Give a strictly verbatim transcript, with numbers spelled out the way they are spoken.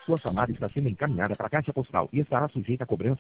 Sua chamada está sendo encaminhada para a caixa postal e estará sujeita a cobrança